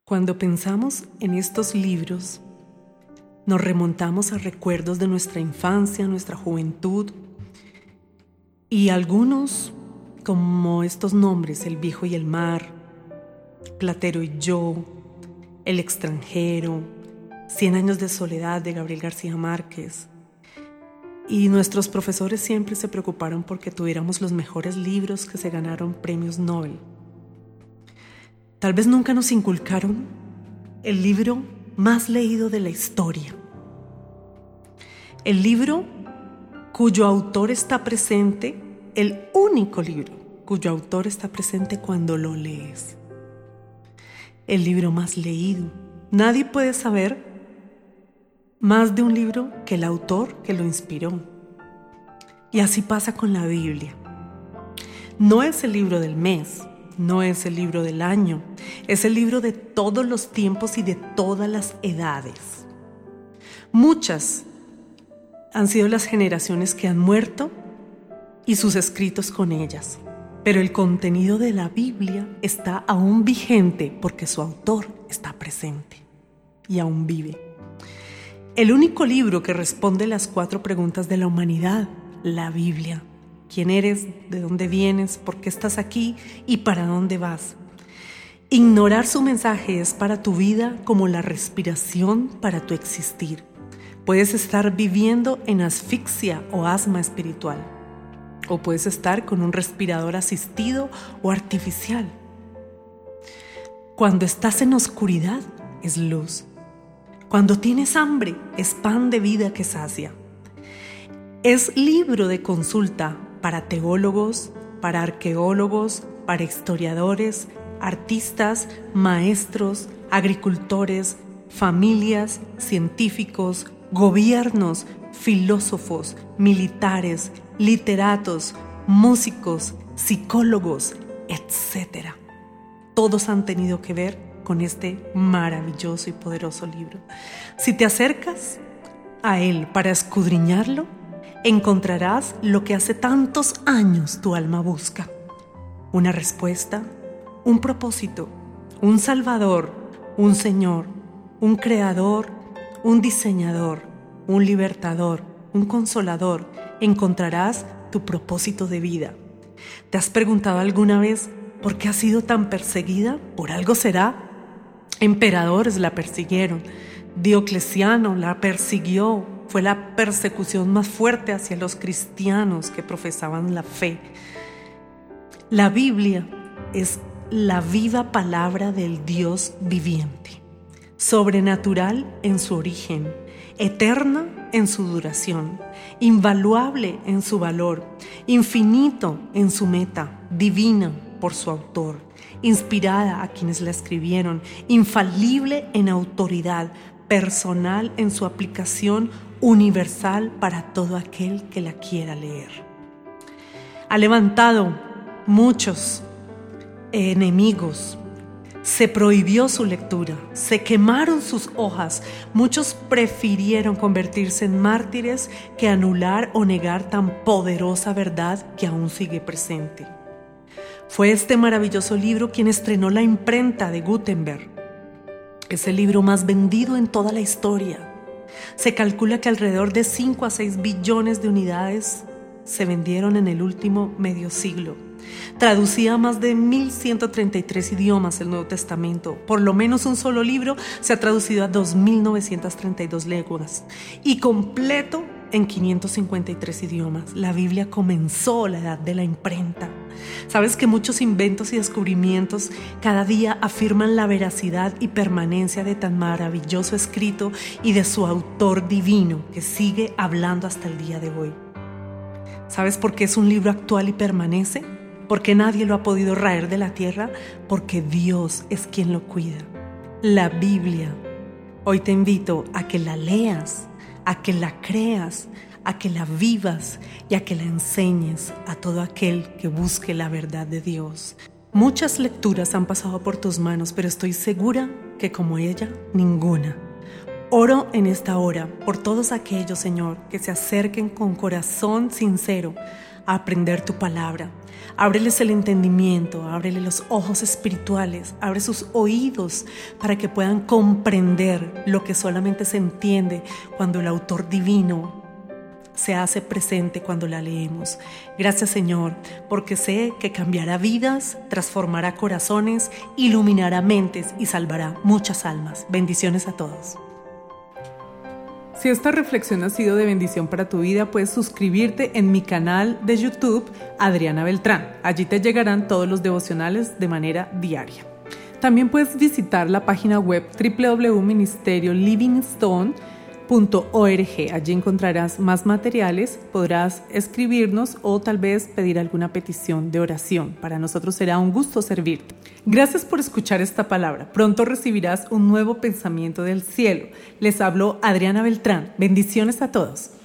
Cuando pensamos en estos libros, nos remontamos a recuerdos de nuestra infancia, nuestra juventud, y algunos, como estos nombres, El viejo y el mar, Platero y yo, El extranjero, 100 años de soledad de Gabriel García Márquez. Y nuestros profesores siempre se preocuparon porque tuviéramos los mejores libros que se ganaron premios Nobel. Tal vez nunca nos inculcaron el libro más leído de la historia. El libro cuyo autor está presente, el único libro cuyo autor está presente cuando lo lees. El libro más leído. Nadie puede saber más de un libro que el autor que lo inspiró. Y así pasa con la Biblia. No es el libro del mes, no es el libro del año, es el libro de todos los tiempos y de todas las edades. Muchas han sido las generaciones que han muerto y sus escritos con ellas, pero el contenido de la Biblia está aún vigente porque su autor está presente y aún vive. El único libro que responde las 4 preguntas de la humanidad, la Biblia. ¿Quién eres? ¿De dónde vienes? ¿Por qué estás aquí? ¿Y para dónde vas? Ignorar su mensaje es para tu vida como la respiración para tu existir. Puedes estar viviendo en asfixia o asma espiritual. O puedes estar con un respirador asistido o artificial. Cuando estás en oscuridad, es luz. Cuando tienes hambre, es pan de vida que sacia. Es libro de consulta para teólogos, para arqueólogos, para historiadores, artistas, maestros, agricultores, familias, científicos, gobiernos, filósofos, militares, literatos, músicos, psicólogos, etc. Todos han tenido que ver con este maravilloso y poderoso libro. Si te acercas a él para escudriñarlo, encontrarás lo que hace tantos años tu alma busca: una respuesta, un propósito, un salvador, un señor, un creador, un diseñador, un libertador, un consolador. Encontrarás tu propósito de vida. ¿Te has preguntado alguna vez por qué has sido tan perseguida? Por algo será. Emperadores la persiguieron, Diocleciano la persiguió. Fue la persecución más fuerte hacia los cristianos que profesaban la fe. La Biblia es la viva palabra del Dios viviente, sobrenatural en su origen, eterna en su duración, invaluable en su valor, infinito en su meta, divina por su autor, inspirada a quienes la escribieron, infalible en autoridad, personal en su aplicación, universal para todo aquel que la quiera leer. Ha levantado muchos enemigos, se prohibió su lectura, se quemaron sus hojas, muchos prefirieron convertirse en mártires que anular o negar tan poderosa verdad que aún sigue presente. Fue este maravilloso libro quien estrenó la imprenta de Gutenberg. Es el libro más vendido en toda la historia. Se calcula que alrededor de 5 a 6 billones de unidades se vendieron en el último medio siglo. Traducía a más de 1133 idiomas el Nuevo Testamento. Por lo menos un solo libro se ha traducido a 2932 lenguas y completo en 553 idiomas. La Biblia comenzó la edad de la imprenta. ¿Sabes que muchos inventos y descubrimientos cada día afirman la veracidad y permanencia de tan maravilloso escrito y de su autor divino que sigue hablando hasta el día de hoy? ¿Sabes por qué es un libro actual y permanece? Porque nadie lo ha podido raer de la tierra, porque Dios es quien lo cuida. La Biblia. Hoy te invito a que la leas, a que la creas, a que la vivas y a que la enseñes a todo aquel que busque la verdad de Dios. Muchas lecturas han pasado por tus manos, pero estoy segura que como ella, ninguna. Oro en esta hora por todos aquellos, Señor, que se acerquen con corazón sincero a aprender tu palabra. Ábreles el entendimiento, ábreles los ojos espirituales, abre sus oídos para que puedan comprender lo que solamente se entiende cuando el autor divino se hace presente cuando la leemos. Gracias, Señor, porque sé que cambiará vidas, transformará corazones, iluminará mentes y salvará muchas almas. Bendiciones a todos. Si esta reflexión ha sido de bendición para tu vida, puedes suscribirte en mi canal de YouTube, Adriana Beltrán. Allí te llegarán todos los devocionales de manera diaria. También puedes visitar la página web www.ministeriolivingstone.org. Allí encontrarás más materiales, podrás escribirnos o tal vez pedir alguna petición de oración. Para nosotros será un gusto servirte. Gracias por escuchar esta palabra. Pronto recibirás un nuevo pensamiento del cielo. Les habló Adriana Beltrán. Bendiciones a todos.